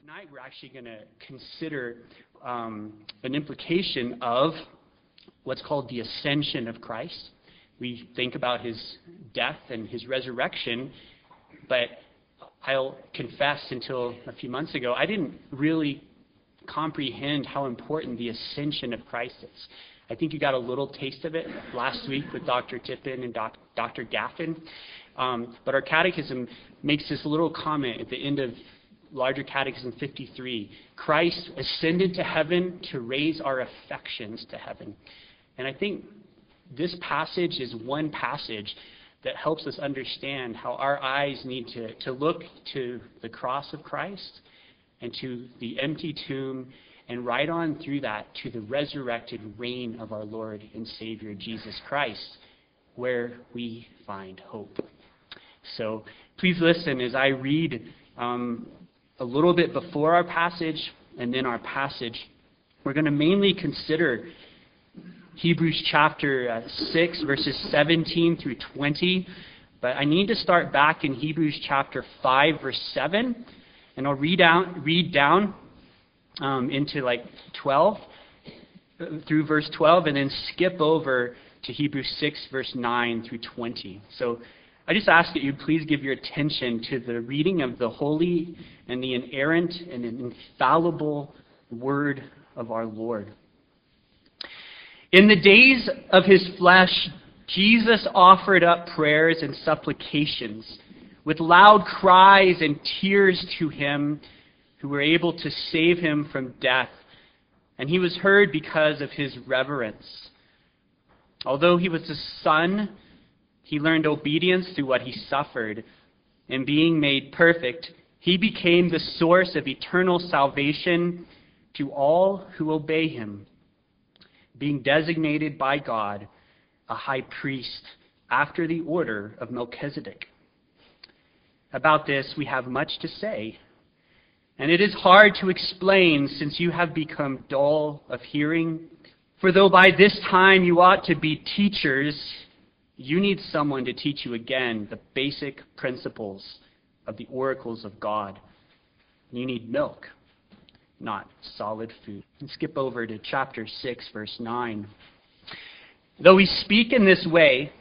Tonight we're actually going to consider an implication of what's called the ascension of Christ. We think about his death and his resurrection, but I'll confess until a few months ago, I didn't really comprehend how important the ascension of Christ is. I think you got a little taste of it last week with Dr. Tippin and Dr. Gaffin. But our catechism makes this little comment at the end of Larger Catechism 53. Christ ascended to heaven to raise our affections to heaven. And I think this passage is one passage that helps us understand how our eyes need to look to the cross of Christ and to the empty tomb and right on through that to the resurrected reign of our Lord and Savior Jesus Christ, where we find hope. So please listen as I read a little bit before our passage and then our passage. We're going to mainly consider Hebrews chapter 6, verses 17 through 20. But I need to start back in Hebrews chapter 5, verse 7. And I'll read down into like 12, through verse 12, and then skip over to Hebrews 6, verse 9 through 20. So I just ask that you please give your attention to the reading of the holy and the inerrant and infallible word of our Lord. In the days of his flesh, Jesus offered up prayers and supplications with loud cries and tears to him who were able to save him from death. And he was heard because of his reverence. Although he was a son, he learned obedience through what he suffered. And being made perfect, he became the source of eternal salvation to all who obey him, being designated by God a high priest after the order of Melchizedek. About this we have much to say, and it is hard to explain since you have become dull of hearing. For though by this time you ought to be teachers, you need someone to teach you again the basic principles of the oracles of God. You need milk, not solid food. And skip over to chapter 6, verse 9. Though we speak in this way,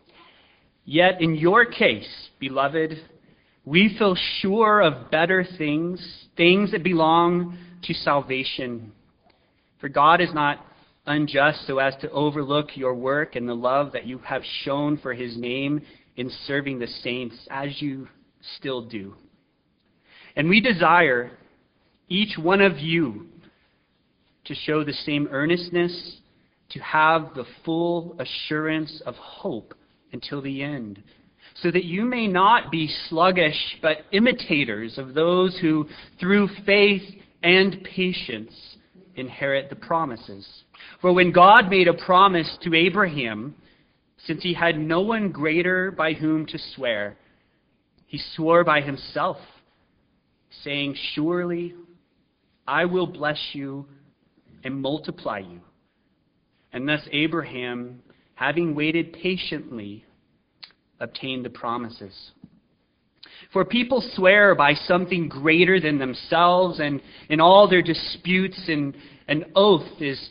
yet in your case, beloved, we feel sure of better things that belong to salvation. For God is not unjust so as to overlook your work and the love that you have shown for his name in serving the saints, as you still do. And we desire each one of you to show the same earnestness, to have the full assurance of hope until the end, so that you may not be sluggish, but imitators of those who, through faith and patience, inherit the promises. For when God made a promise to Abraham, since he had no one greater by whom to swear, he swore by himself, saying, "Surely I will bless you and multiply you." And thus Abraham, having waited patiently, obtained the promises. For people swear by something greater than themselves, and in all their disputes an oath is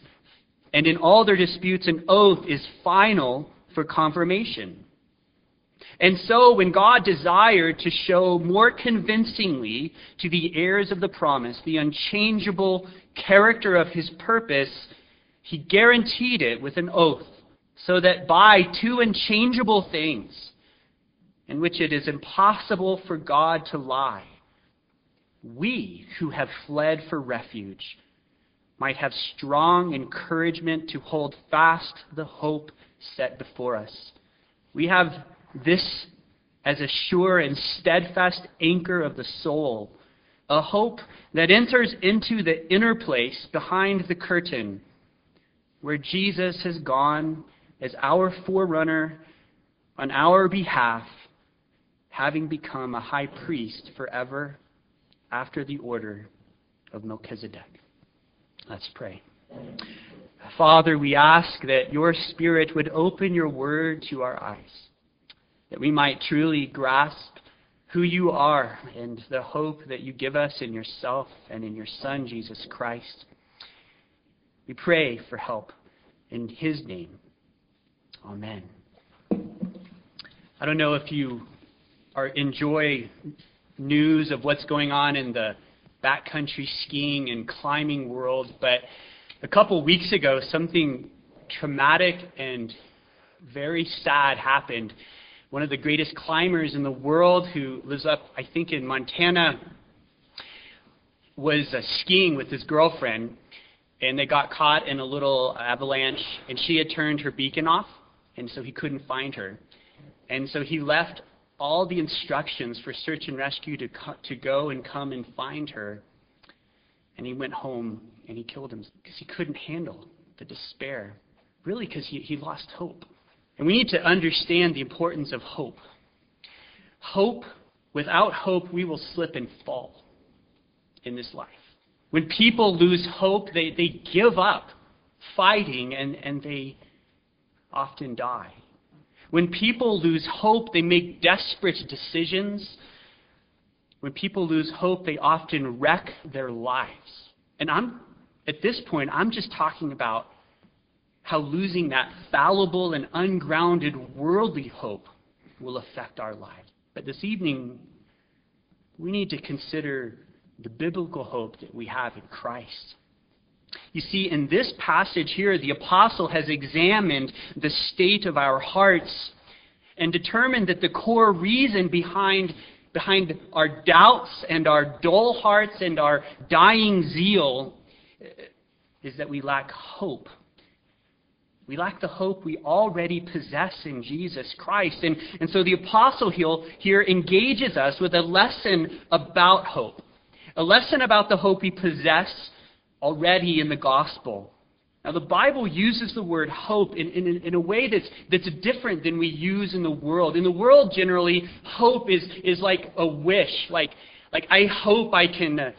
final for confirmation. And so when God desired to show more convincingly to the heirs of the promise the unchangeable character of his purpose, he guaranteed it with an oath, so that by two unchangeable things, in which it is impossible for God to lie, we who have fled for refuge might have strong encouragement to hold fast the hope set before us. We have this as a sure and steadfast anchor of the soul, a hope that enters into the inner place behind the curtain, where Jesus has gone as our forerunner on our behalf, having become a high priest forever after the order of Melchizedek. Let's pray. Father, we ask that your Spirit would open your word to our eyes, that we might truly grasp who you are and the hope that you give us in yourself and in your Son, Jesus Christ. We pray for help in his name. Amen. I don't know if you enjoy news of what's going on in the backcountry skiing and climbing world, but a couple weeks ago, something traumatic and very sad happened. One of the greatest climbers in the world, who lives up, I think, in Montana, was skiing with his girlfriend, and they got caught in a little avalanche, and she had turned her beacon off, and so he couldn't find her. And so he left all the instructions for search and rescue to go and come and find her. And he went home and he killed himself because he couldn't handle the despair. Really, because he lost hope. And we need to understand the importance of hope. Hope, without hope, we will slip and fall in this life. When people lose hope, they give up fighting and they often die. When people lose hope, they make desperate decisions. When people lose hope, they often wreck their lives. And at this point, I'm just talking about how losing that fallible and ungrounded worldly hope will affect our lives. But this evening, we need to consider the biblical hope that we have in Christ. You see, in this passage here, the apostle has examined the state of our hearts and determined that the core reason behind our doubts and our dull hearts and our dying zeal is that we lack hope. We lack the hope we already possess in Jesus Christ. And so the apostle here engages us with a lesson about hope. A lesson about the hope we possess already in the gospel. Now the Bible uses the word hope in a way that's different than we use in the world. In the world, generally, hope is like a wish. Like I hope I can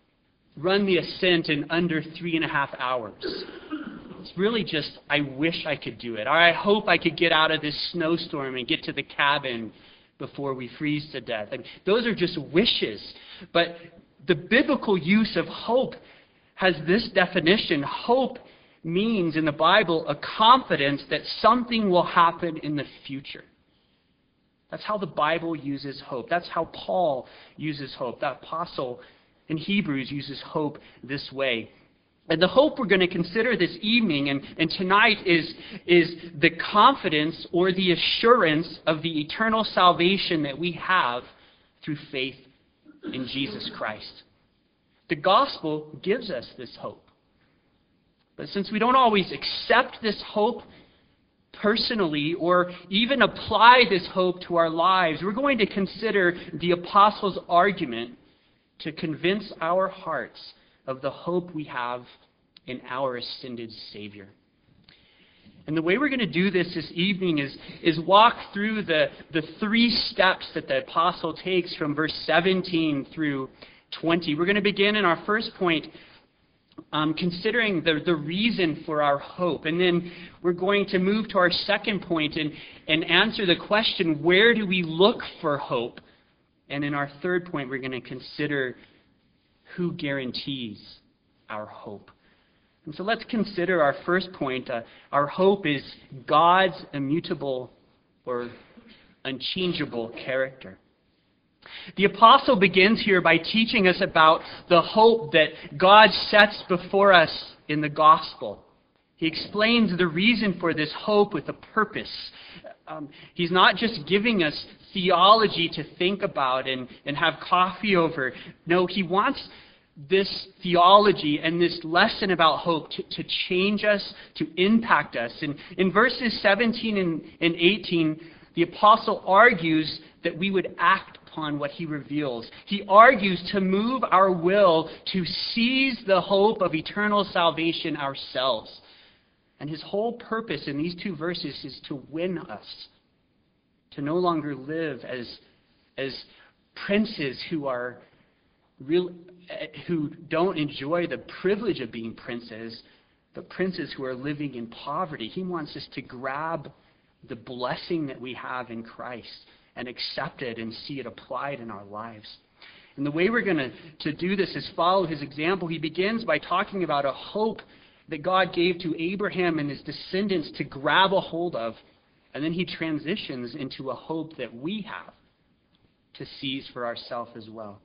run the ascent in under 3.5 hours. It's really just, I wish I could do it. Or I hope I could get out of this snowstorm and get to the cabin before we freeze to death. Those are just wishes. But the biblical use of hope has this definition. Hope means, in the Bible, a confidence that something will happen in the future. That's how the Bible uses hope. That's how Paul uses hope. The apostle in Hebrews uses hope this way. And the hope we're going to consider this evening and tonight is the confidence or the assurance of the eternal salvation that we have through faith in Jesus Christ. The gospel gives us this hope. But since we don't always accept this hope personally or even apply this hope to our lives, we're going to consider the apostle's argument to convince our hearts of the hope we have in our ascended Savior. And the way we're going to do this evening is walk through the 3 steps that the apostle takes from verse 17 through 20. We're going to begin in our first point considering the reason for our hope. And then we're going to move to our second point and answer the question, where do we look for hope? And in our third point, we're going to consider who guarantees our hope. And so let's consider our first point. Our hope is God's immutable or unchangeable character. The apostle begins here by teaching us about the hope that God sets before us in the gospel. He explains the reason for this hope with a purpose. He's not just giving us theology to think about and have coffee over. No, he wants this theology and this lesson about hope to change us, to impact us. And in verses 17 and 18, the apostle argues that we would act upon what he reveals. He argues to move our will to seize the hope of eternal salvation ourselves. And his whole purpose in these 2 verses is to win us, to no longer live as princes who don't enjoy the privilege of being princes, but princes who are living in poverty. He wants us to grab the blessing that we have in Christ and accept it and see it applied in our lives. And the way we're going to do this is follow his example. He begins by talking about a hope that God gave to Abraham and his descendants to grab a hold of. And then he transitions into a hope that we have to seize for ourselves as well.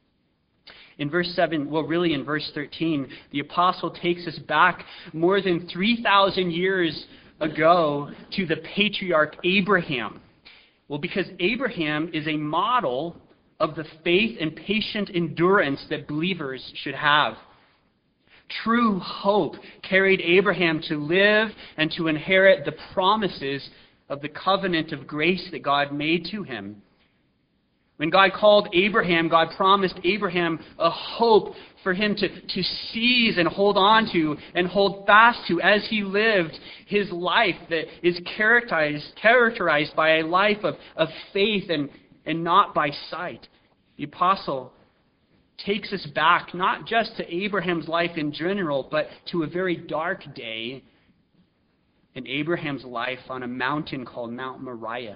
In verse 7, well, really in verse 13, the apostle takes us back more than 3,000 years ago to the patriarch Abraham. Well, because Abraham is a model of the faith and patient endurance that believers should have. True hope carried Abraham to live and to inherit the promises of the covenant of grace that God made to him. When God called Abraham, God promised Abraham a hope for him to seize and hold on to and hold fast to as he lived his life that is characterized by a life of faith and not by sight. The apostle takes us back not just to Abraham's life in general, but to a very dark day in Abraham's life on a mountain called Mount Moriah.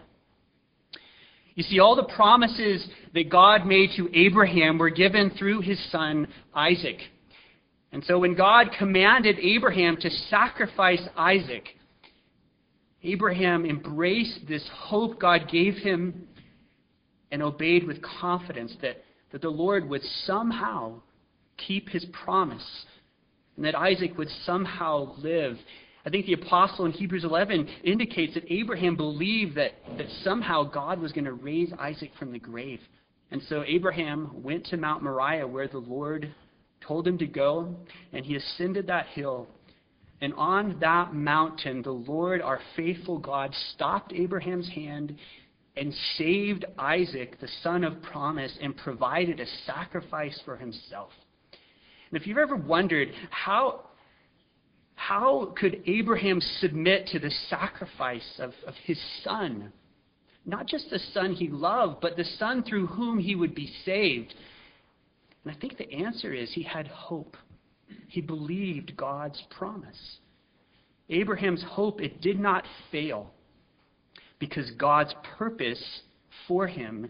You see, all the promises that God made to Abraham were given through his son Isaac. And so when God commanded Abraham to sacrifice Isaac, Abraham embraced this hope God gave him and obeyed with confidence that the Lord would somehow keep his promise and that Isaac would somehow live. I think the apostle in Hebrews 11 indicates that Abraham believed that somehow God was going to raise Isaac from the grave. And so Abraham went to Mount Moriah where the Lord told him to go, and he ascended that hill. And on that mountain, the Lord, our faithful God, stopped Abraham's hand and saved Isaac, the son of promise, and provided a sacrifice for himself. And if you've ever wondered how could Abraham submit to the sacrifice of his son? Not just the son he loved, but the son through whom he would be saved. And I think the answer is he had hope. He believed God's promise. Abraham's hope, it did not fail because God's purpose for him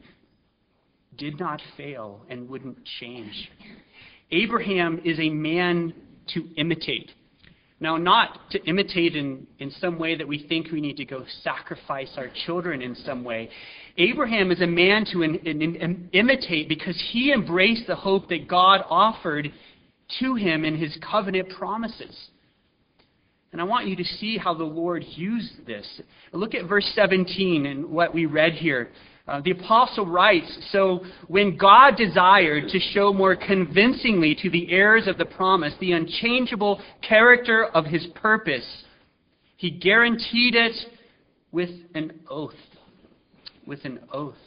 did not fail and wouldn't change. Abraham is a man to imitate. Now, not to imitate in some way that we think we need to go sacrifice our children in some way. Abraham is a man to imitate because he embraced the hope that God offered to him in his covenant promises. And I want you to see how the Lord used this. Look at verse 17 and what we read here. The apostle writes, "So when God desired to show more convincingly to the heirs of the promise the unchangeable character of his purpose, he guaranteed it with an oath." With an oath.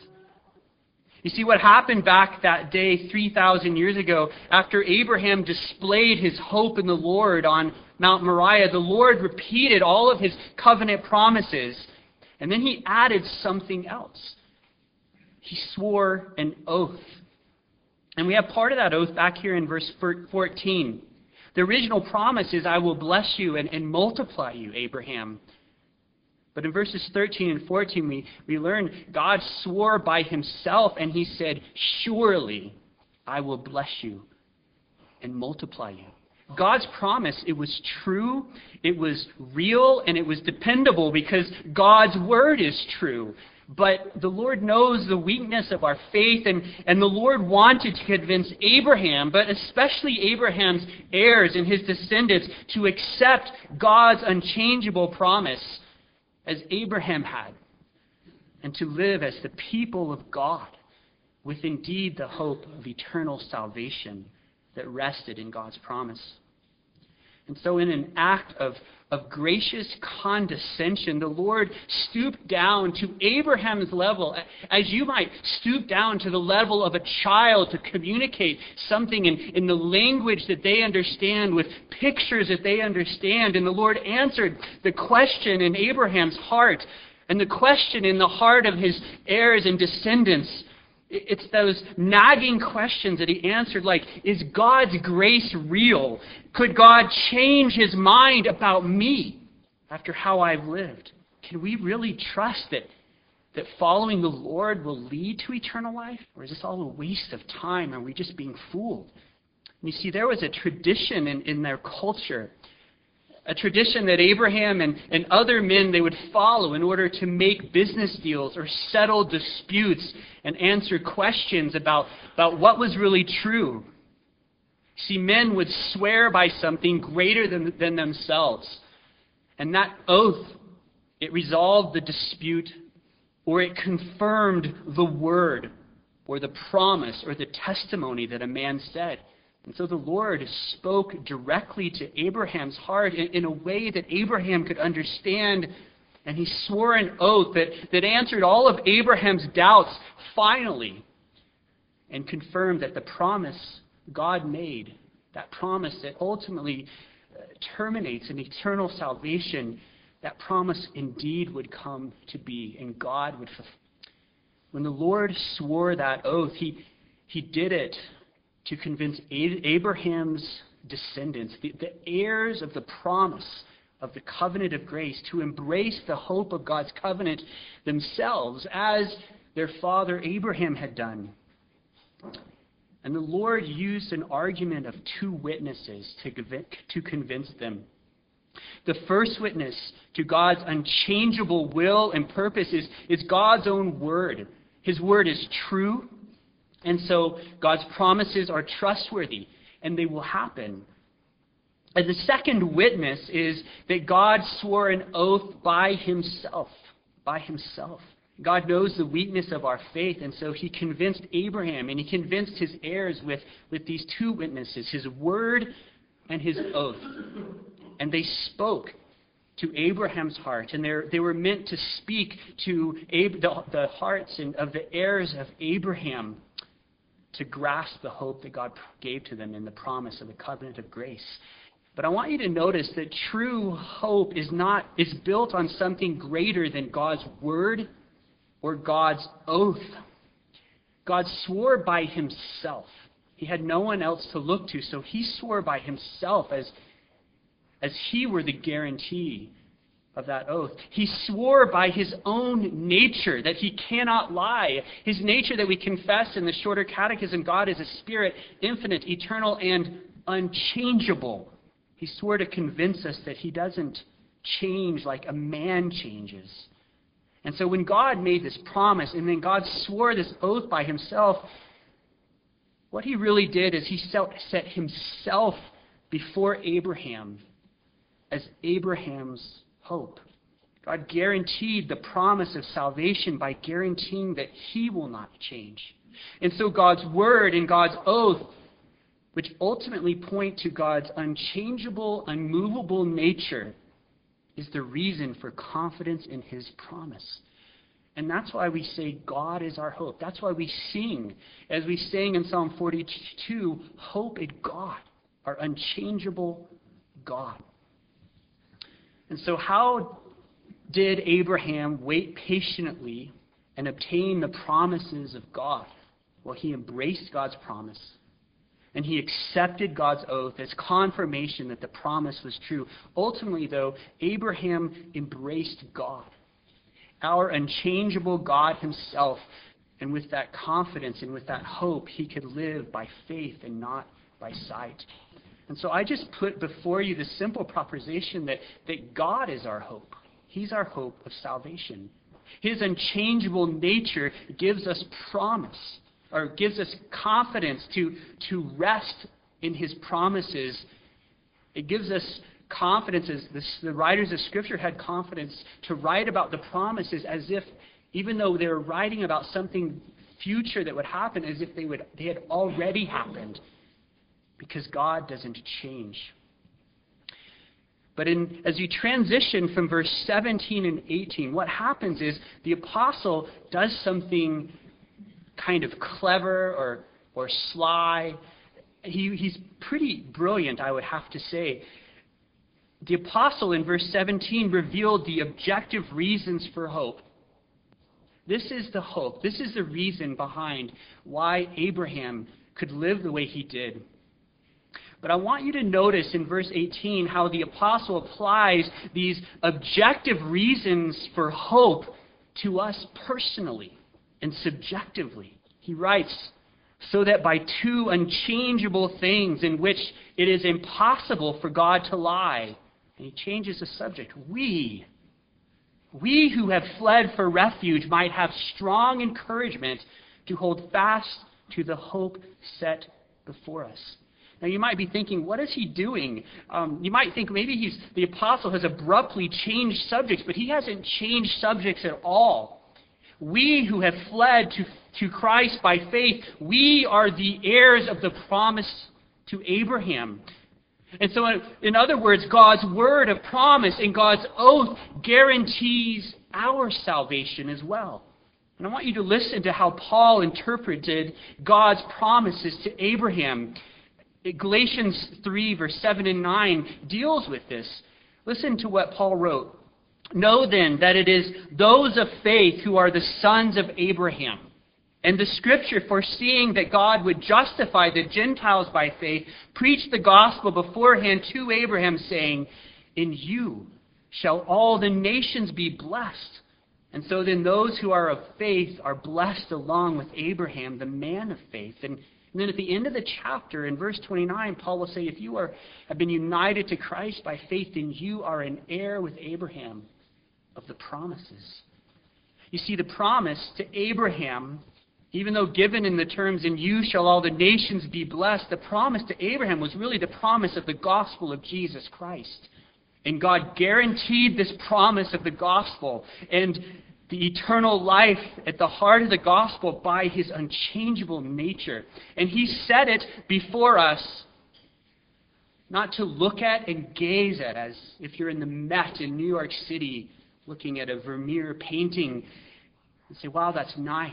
You see, what happened back that day 3,000 years ago, after Abraham displayed his hope in the Lord on Mount Moriah, the Lord repeated all of his covenant promises, and then he added something else. He swore an oath. And we have part of that oath back here in verse 14. The original promise is, "I will bless you and multiply you, Abraham." But in verses 13 and 14, we learn God swore by himself, and he said, "Surely I will bless you and multiply you." God's promise, it was true, it was real, and it was dependable because God's word is true. But the Lord knows the weakness of our faith, and the Lord wanted to convince Abraham, but especially Abraham's heirs and his descendants, to accept God's unchangeable promise as Abraham had, and to live as the people of God, with indeed the hope of eternal salvation that rested in God's promise. And so in an act of gracious condescension, the Lord stooped down to Abraham's level, as you might stoop down to the level of a child to communicate something in the language that they understand, with pictures that they understand. And the Lord answered the question in Abraham's heart, and the question in the heart of his heirs and descendants. It's those nagging questions that he answered, like, is God's grace real? Could God change his mind about me after how I've lived? Can we really trust that that following the Lord will lead to eternal life? Or is this all a waste of time? Are we just being fooled? And you see, there was a tradition in their culture, a tradition that Abraham and other men, they would follow in order to make business deals or settle disputes and answer questions about what was really true. See, men would swear by something greater than themselves. And that oath, it resolved the dispute, or it confirmed the word or the promise or the testimony that a man said. And so the Lord spoke directly to Abraham's heart in a way that Abraham could understand. And he swore an oath that answered all of Abraham's doubts finally and confirmed that the promise God made, that promise that ultimately terminates in eternal salvation, that promise indeed would come to be, and God would fulfill. When the Lord swore that oath, he did it to convince Abraham's descendants, the heirs of the promise of the covenant of grace, to embrace the hope of God's covenant themselves, as their father Abraham had done. And the Lord used an argument of two witnesses to convince them. The first witness to God's unchangeable will and purpose is God's own word. His word is true, and so God's promises are trustworthy, and they will happen. And the second witness is that God swore an oath by himself. By himself. God knows the weakness of our faith, and so he convinced Abraham, and he convinced his heirs with these two witnesses, his word and his oath. And they spoke to Abraham's heart, and they were meant to speak to the hearts of the heirs of Abraham to grasp the hope that God gave to them in the promise of the covenant of grace. But I want you to notice that true hope is built on something greater than God's word or God's oath. God swore by himself. He had no one else to look to, so he swore by himself as he were the guarantee of that oath. He swore by his own nature that he cannot lie. His nature that we confess in the shorter catechism, God is a spirit, infinite, eternal, and unchangeable. He swore to convince us that he doesn't change like a man changes. And so when God made this promise, and then God swore this oath by himself, what he really did is he set himself before Abraham as Abraham's hope. God guaranteed the promise of salvation by guaranteeing that he will not change. And so God's word and God's oath, which ultimately point to God's unchangeable, unmovable nature, is the reason for confidence in his promise. And that's why we say God is our hope. That's why we sing, as we sang in Psalm 42, hope in God, our unchangeable God. And so how did Abraham wait patiently and obtain the promises of God? Well, he embraced God's promise. And he accepted God's oath as confirmation that the promise was true. Ultimately, though, Abraham embraced God, our unchangeable God himself. And with that confidence and with that hope, he could live by faith and not by sight. And so I just put before you the simple proposition that God is our hope. He's our hope of salvation. His unchangeable nature gives us promise, or gives us confidence to rest in his promises. It gives us confidence, as the writers of Scripture had confidence to write about the promises as if, even though they were writing about something future that would happen, as if they had already happened, because God doesn't change. But as you transition from verse 17 and 18, what happens is the apostle does something kind of clever or sly. He's pretty brilliant, I would have to say. The apostle in verse 17 revealed the objective reasons for hope. This is the hope. This is the reason behind why Abraham could live the way he did. But I want you to notice in verse 18 how the apostle applies these objective reasons for hope to us personally and subjectively. He writes, so that by two unchangeable things in which it is impossible for God to lie, and he changes the subject, we who have fled for refuge might have strong encouragement to hold fast to the hope set before us. Now you might be thinking, what is he doing? You might think maybe the apostle has abruptly changed subjects, but he hasn't changed subjects at all. We who have fled to Christ by faith, we are the heirs of the promise to Abraham. And so, in other words, God's word of promise and God's oath guarantees our salvation as well. And I want you to listen to how Paul interpreted God's promises to Abraham. Galatians 3, verse 7 and 9 deals with this. Listen to what Paul wrote. Know then that it is those of faith who are the sons of Abraham. And the Scripture, foreseeing that God would justify the Gentiles by faith, preached the gospel beforehand to Abraham, saying, in you shall all the nations be blessed. And so then those who are of faith are blessed along with Abraham, the man of faith. And then at the end of the chapter, in verse 29, Paul will say, if you have been united to Christ by faith, then you are an heir with Abraham of the promises. You see, the promise to Abraham, even though given in the terms, in you shall all the nations be blessed, the promise to Abraham was really the promise of the gospel of Jesus Christ. And God guaranteed this promise of the gospel and the eternal life at the heart of the gospel by his unchangeable nature. And he set it before us, not to look at and gaze at, as if you're in the Met in New York City looking at a Vermeer painting and say, wow, that's nice.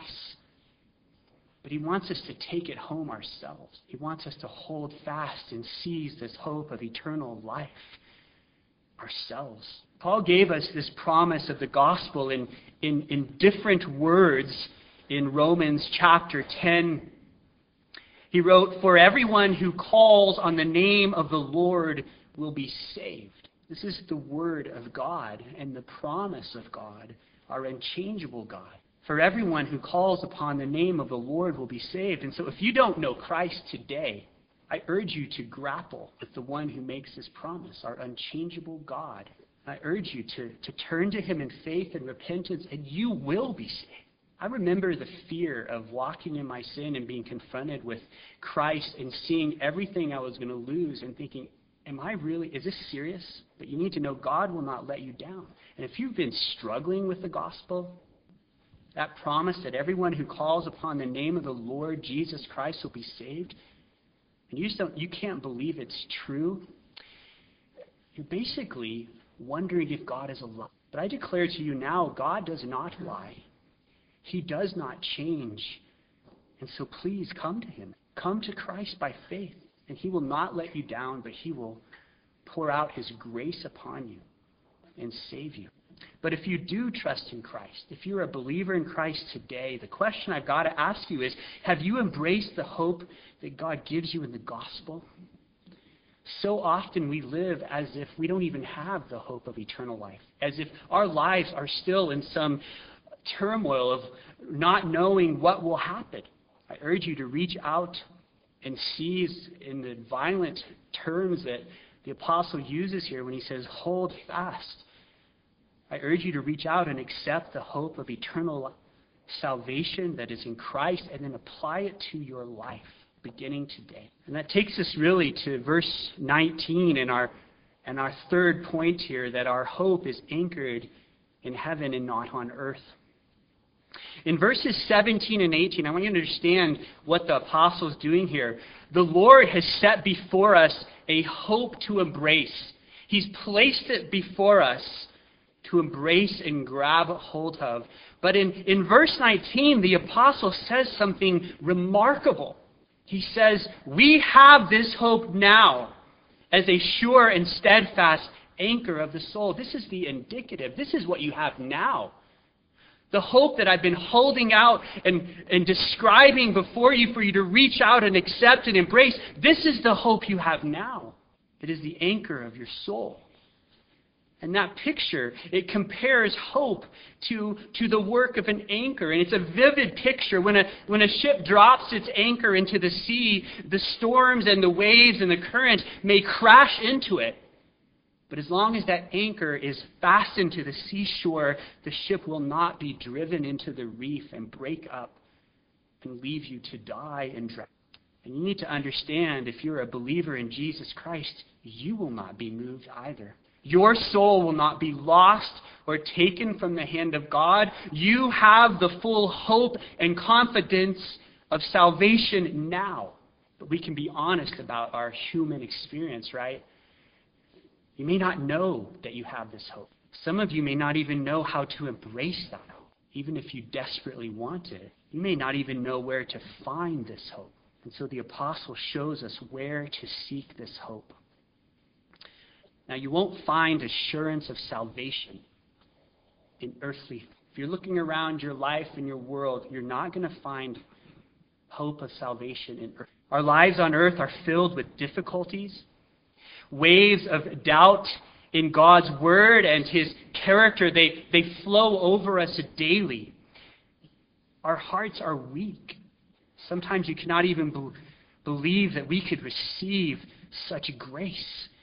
But he wants us to take it home ourselves. He wants us to hold fast and seize this hope of eternal life ourselves. Paul gave us this promise of the gospel in different words in Romans chapter 10. He wrote, for everyone who calls on the name of the Lord will be saved. This is the word of God and the promise of God, our unchangeable God. For everyone who calls upon the name of the Lord will be saved. And so if you don't know Christ today, I urge you to grapple with the one who makes this promise, our unchangeable God. I urge you to turn to him in faith and repentance, and you will be saved. I remember the fear of walking in my sin and being confronted with Christ and seeing everything I was going to lose and thinking, is this serious? But you need to know God will not let you down. And if you've been struggling with the gospel, that promise that everyone who calls upon the name of the Lord Jesus Christ will be saved, and you can't believe it's true, you're basically wondering if God is a liar. But I declare to you now, God does not lie. He does not change. And so please come to him. Come to Christ by faith, and he will not let you down, but he will pour out his grace upon you and save you. But if you do trust in Christ, if you're a believer in Christ today, the question I've got to ask you is, have you embraced the hope that God gives you in the gospel? So often we live as if we don't even have the hope of eternal life, as if our lives are still in some turmoil of not knowing what will happen. I urge you to reach out and seize in the violent terms that the apostle uses here when he says, hold fast. I urge you to reach out and accept the hope of eternal salvation that is in Christ and then apply it to your life beginning today. And that takes us really to verse 19 and our third point here, that our hope is anchored in heaven and not on earth. In verses 17 and 18, I want you to understand what the apostle is doing here. The Lord has set before us a hope to embrace. He's placed it before us to embrace and grab hold of. But in verse 19, the apostle says something remarkable. He says, we have this hope now as a sure and steadfast anchor of the soul. This is the indicative. This is what you have now. The hope that I've been holding out and describing before you for you to reach out and accept and embrace. This is the hope you have now. It is the anchor of your soul. And that picture, it compares hope to the work of an anchor. And it's a vivid picture. When a ship drops its anchor into the sea, the storms and the waves and the current may crash into it. But as long as that anchor is fastened to the seashore, the ship will not be driven into the reef and break up and leave you to die and drown. And you need to understand, if you're a believer in Jesus Christ, you will not be moved either. Your soul will not be lost or taken from the hand of God. You have the full hope and confidence of salvation now. But we can be honest about our human experience, right? You may not know that you have this hope. Some of you may not even know how to embrace that hope, even if you desperately want it. You may not even know where to find this hope. And so the apostle shows us where to seek this hope. Now, you won't find assurance of salvation in earthly. If you're looking around your life and your world, you're not going to find hope of salvation in earth. Our lives on earth are filled with difficulties, waves of doubt in God's word and his character. They flow over us daily. Our hearts are weak. Sometimes you cannot even believe that we could receive such grace.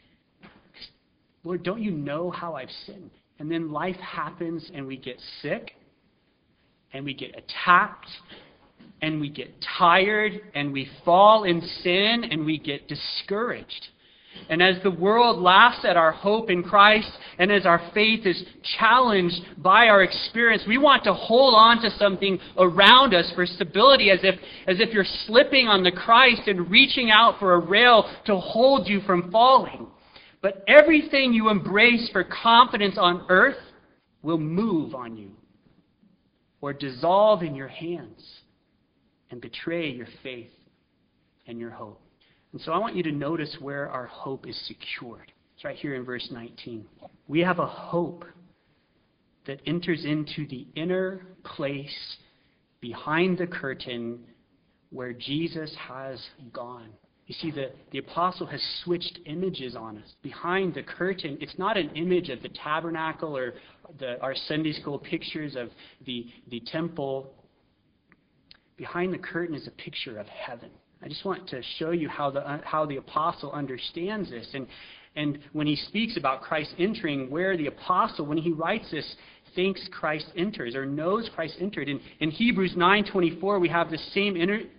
Lord, don't you know how I've sinned? And then life happens and we get sick and we get attacked and we get tired and we fall in sin and we get discouraged. And as the world laughs at our hope in Christ and as our faith is challenged by our experience, we want to hold on to something around us for stability, as if you're slipping on the Christ and reaching out for a rail to hold you from falling. But everything you embrace for confidence on earth will move on you or dissolve in your hands and betray your faith and your hope. And so I want you to notice where our hope is secured. It's right here in verse 19. We have a hope that enters into the inner place behind the curtain where Jesus has gone. You see, the apostle has switched images on us. Behind the curtain, it's not an image of the tabernacle or our Sunday school pictures of the temple. Behind the curtain is a picture of heaven. I just want to show you how the apostle understands this. And when he speaks about Christ entering, where the apostle, when he writes this, thinks Christ enters or knows Christ entered. In Hebrews 9:24, we have the same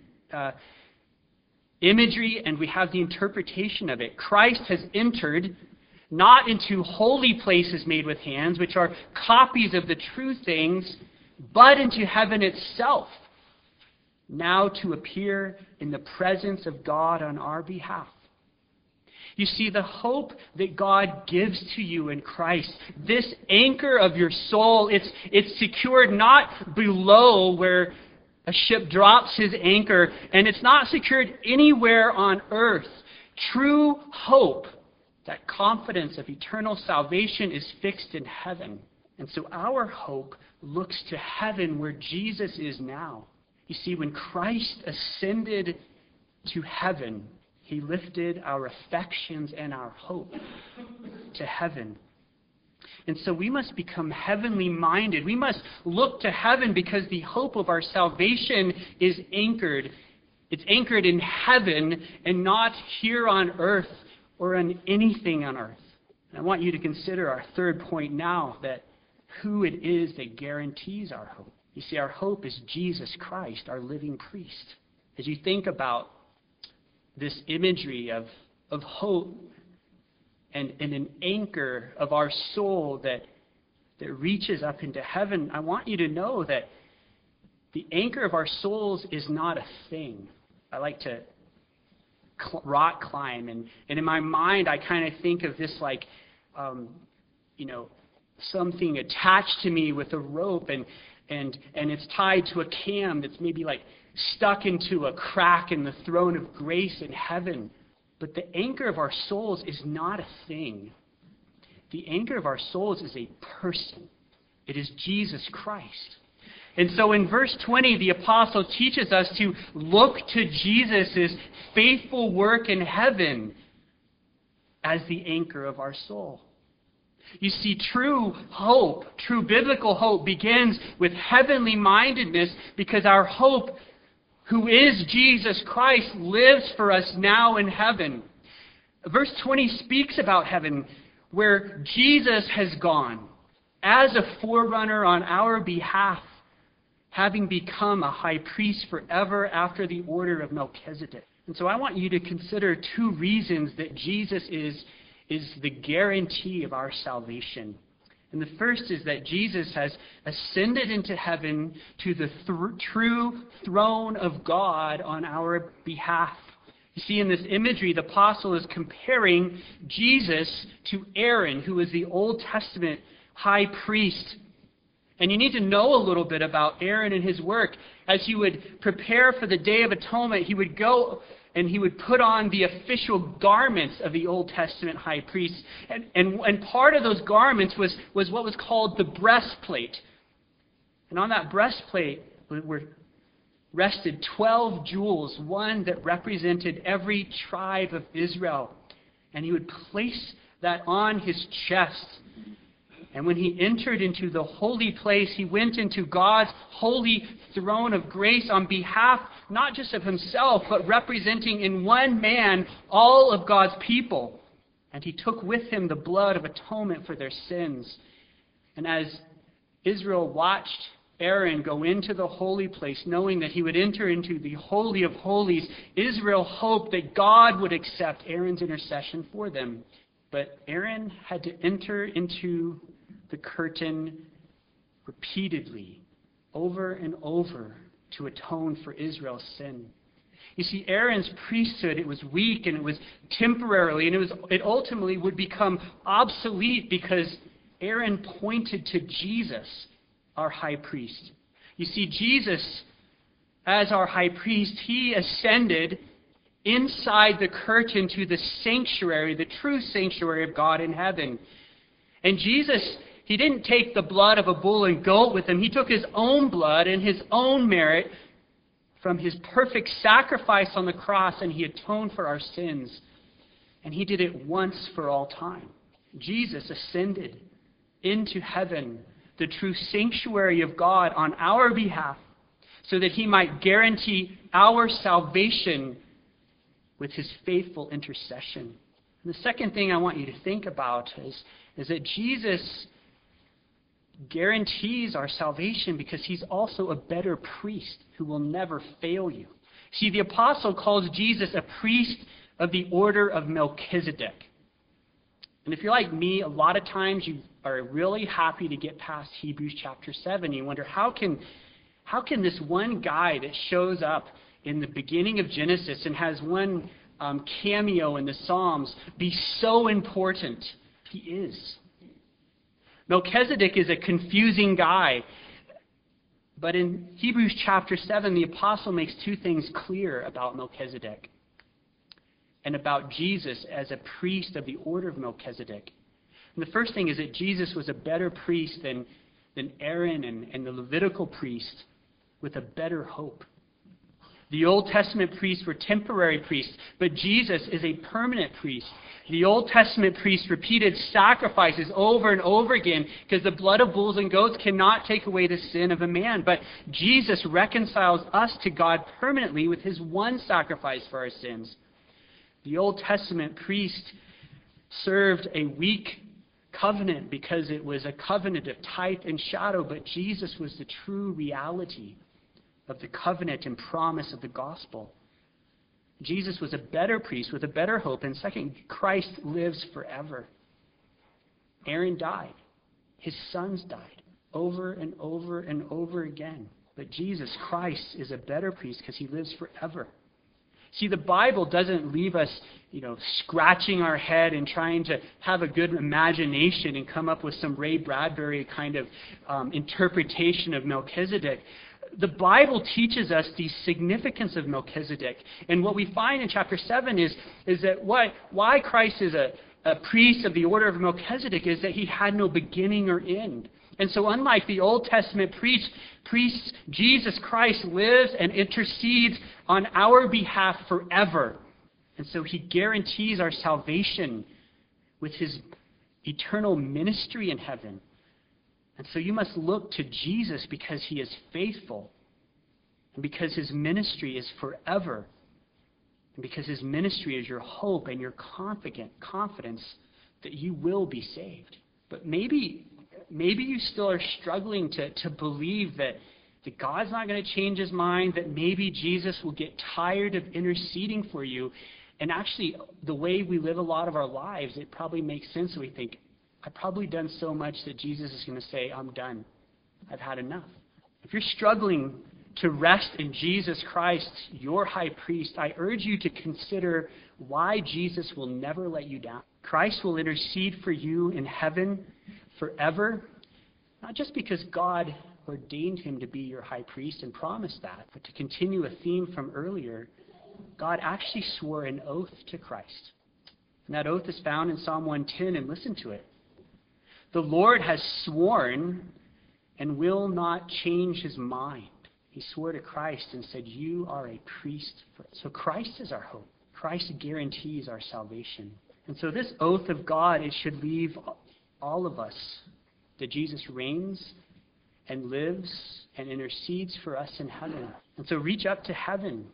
imagery, and we have the interpretation of it. Christ has entered not into holy places made with hands, which are copies of the true things, but into heaven itself, now to appear in the presence of God on our behalf. You see, the hope that God gives to you in Christ, this anchor of your soul, it's secured not below where a ship drops his anchor, and it's not secured anywhere on earth. True hope, that confidence of eternal salvation, is fixed in heaven. And so our hope looks to heaven where Jesus is now. You see, when Christ ascended to heaven, he lifted our affections and our hope to heaven. And so we must become heavenly minded. We must look to heaven because the hope of our salvation is anchored. It's anchored in heaven and not here on earth or on anything on earth. And I want you to consider our third point now, that who it is that guarantees our hope. You see, our hope is Jesus Christ, our living priest. As you think about this imagery of hope and an anchor of our soul that reaches up into heaven, I want you to know that the anchor of our souls is not a thing. I like to rock climb, and in my mind I kind of think of this like, something attached to me with a rope, and it's tied to a cam that's maybe like stuck into a crack in the throne of grace in heaven. But the anchor of our souls is not a thing. The anchor of our souls is a person. It is Jesus Christ. And so in verse 20, the apostle teaches us to look to Jesus' faithful work in heaven as the anchor of our soul. You see, true hope, true biblical hope begins with heavenly mindedness because our hope, who is Jesus Christ, lives for us now in heaven. Verse 20 speaks about heaven, where Jesus has gone as a forerunner on our behalf, having become a high priest forever after the order of Melchizedek. And so I want you to consider two reasons that Jesus is the guarantee of our salvation. And the first is that Jesus has ascended into heaven to the true throne of God on our behalf. You see, in this imagery, the apostle is comparing Jesus to Aaron, who was the Old Testament high priest. And you need to know a little bit about Aaron and his work. As he would prepare for the Day of Atonement, he would go and he would put on the official garments of the Old Testament high priest. And part of those garments was what was called the breastplate. And on that breastplate were rested 12 jewels, one that represented every tribe of Israel. And he would place that on his chest. And when he entered into the holy place, he went into God's holy throne of grace on behalf not just of himself, but representing in one man all of God's people. And he took with him the blood of atonement for their sins. And as Israel watched Aaron go into the holy place, knowing that he would enter into the Holy of Holies, Israel hoped that God would accept Aaron's intercession for them. But Aaron had to enter into the curtain repeatedly, over and over, to atone for Israel's sin. You see, Aaron's priesthood, it was weak and it was temporarily, and it ultimately would become obsolete because Aaron pointed to Jesus, our high priest. You see, Jesus, as our high priest, he ascended inside the curtain to the sanctuary, the true sanctuary of God in heaven. And Jesus, he didn't take the blood of a bull and goat with him. He took his own blood and his own merit from his perfect sacrifice on the cross, and he atoned for our sins. And he did it once for all time. Jesus ascended into heaven, the true sanctuary of God, on our behalf, so that he might guarantee our salvation with his faithful intercession. And the second thing I want you to think about is that Jesus guarantees our salvation because he's also a better priest who will never fail you. See, the apostle calls Jesus a priest of the order of Melchizedek. And if you're like me, a lot of times you are really happy to get past Hebrews chapter 7. You wonder, how can this one guy that shows up in the beginning of Genesis and has one cameo in the Psalms be so important? He is. Melchizedek is a confusing guy. But in Hebrews chapter 7, the apostle makes two things clear about Melchizedek and about Jesus as a priest of the order of Melchizedek. And the first thing is that Jesus was a better priest than Aaron and the Levitical priest, with a better hope. The Old Testament priests were temporary priests, but Jesus is a permanent priest. The Old Testament priests repeated sacrifices over and over again because the blood of bulls and goats cannot take away the sin of a man. But Jesus reconciles us to God permanently with his one sacrifice for our sins. The Old Testament priest served a weak covenant because it was a covenant of type and shadow, but Jesus was the true reality of the covenant and promise of the gospel. Jesus was a better priest with a better hope. And second, Christ lives forever. Aaron died. His sons died over and over and over again. But Jesus Christ is a better priest because he lives forever. See, the Bible doesn't leave us, scratching our head and trying to have a good imagination and come up with some Ray Bradbury kind of interpretation of Melchizedek. The Bible teaches us the significance of Melchizedek. And what we find in chapter 7 is that why Christ is a priest of the order of Melchizedek is that he had no beginning or end. And so unlike the Old Testament priests, Jesus Christ lives and intercedes on our behalf forever. And so he guarantees our salvation with his eternal ministry in heaven. And so you must look to Jesus because he is faithful, and because his ministry is forever, and because his ministry is your hope and your confidence that you will be saved. But maybe you still are struggling to believe that God's not going to change his mind, that maybe Jesus will get tired of interceding for you. And actually, the way we live a lot of our lives, it probably makes sense that we think, I've probably done so much that Jesus is going to say, I'm done. I've had enough. If you're struggling to rest in Jesus Christ, your high priest, I urge you to consider why Jesus will never let you down. Christ will intercede for you in heaven forever, not just because God ordained him to be your high priest and promised that, but to continue a theme from earlier, God actually swore an oath to Christ. And that oath is found in Psalm 110, and listen to it. The Lord has sworn and will not change his mind. He swore to Christ and said, you are a priest. So Christ is our hope. Christ guarantees our salvation. And so this oath of God, it should leave all of us that Jesus reigns and lives and intercedes for us in heaven. And so reach up to heaven.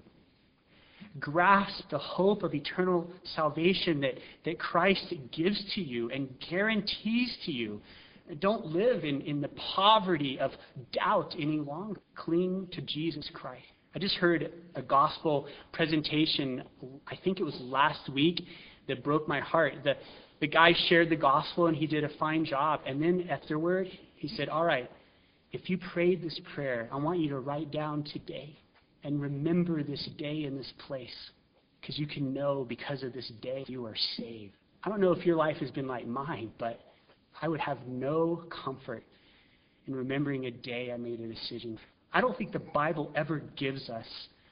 Grasp the hope of eternal salvation that Christ gives to you and guarantees to you. Don't live in the poverty of doubt any longer. Cling to Jesus Christ. I just heard a gospel presentation, I think it was last week, that broke my heart. The guy shared the gospel and he did a fine job. And then afterward, he said, all right, if you prayed this prayer, I want you to write down today and remember this day in this place, because you can know because of this day you are saved. I don't know if your life has been like mine, but I would have no comfort in remembering a day I made a decision. I don't think the Bible ever gives us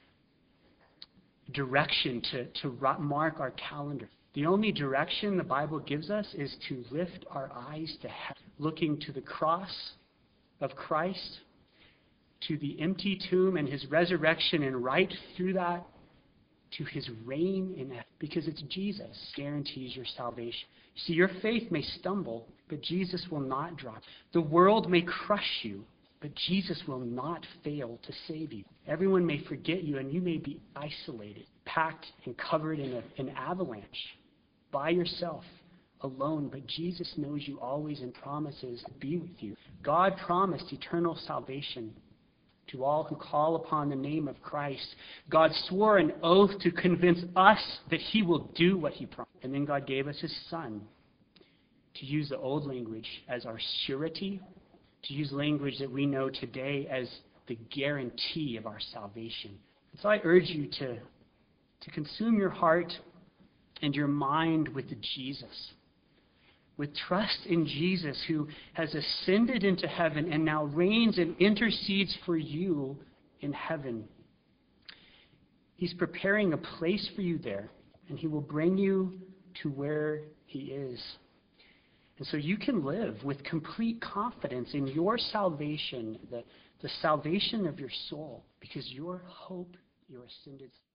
direction to mark our calendar. The only direction the Bible gives us is to lift our eyes to heaven, looking to the cross of Christ, to the empty tomb and his resurrection, and right through that to his reign in heaven, because it's Jesus guarantees your salvation. See, your faith may stumble, but Jesus will not drop. The world may crush you, but Jesus will not fail to save you. Everyone may forget you, and you may be isolated, packed and covered in an avalanche, by yourself, alone, but Jesus knows you always and promises to be with you. God promised eternal salvation to all who call upon the name of Christ. God swore an oath to convince us that he will do what he promised. And then God gave us his Son to use the old language as our surety, to use language that we know today as the guarantee of our salvation. And so I urge you to consume your heart and your mind with Jesus, with trust in Jesus, who has ascended into heaven and now reigns and intercedes for you in heaven. He's preparing a place for you there, and he will bring you to where he is. And so you can live with complete confidence in your salvation, the salvation of your soul, because your hope, your ascended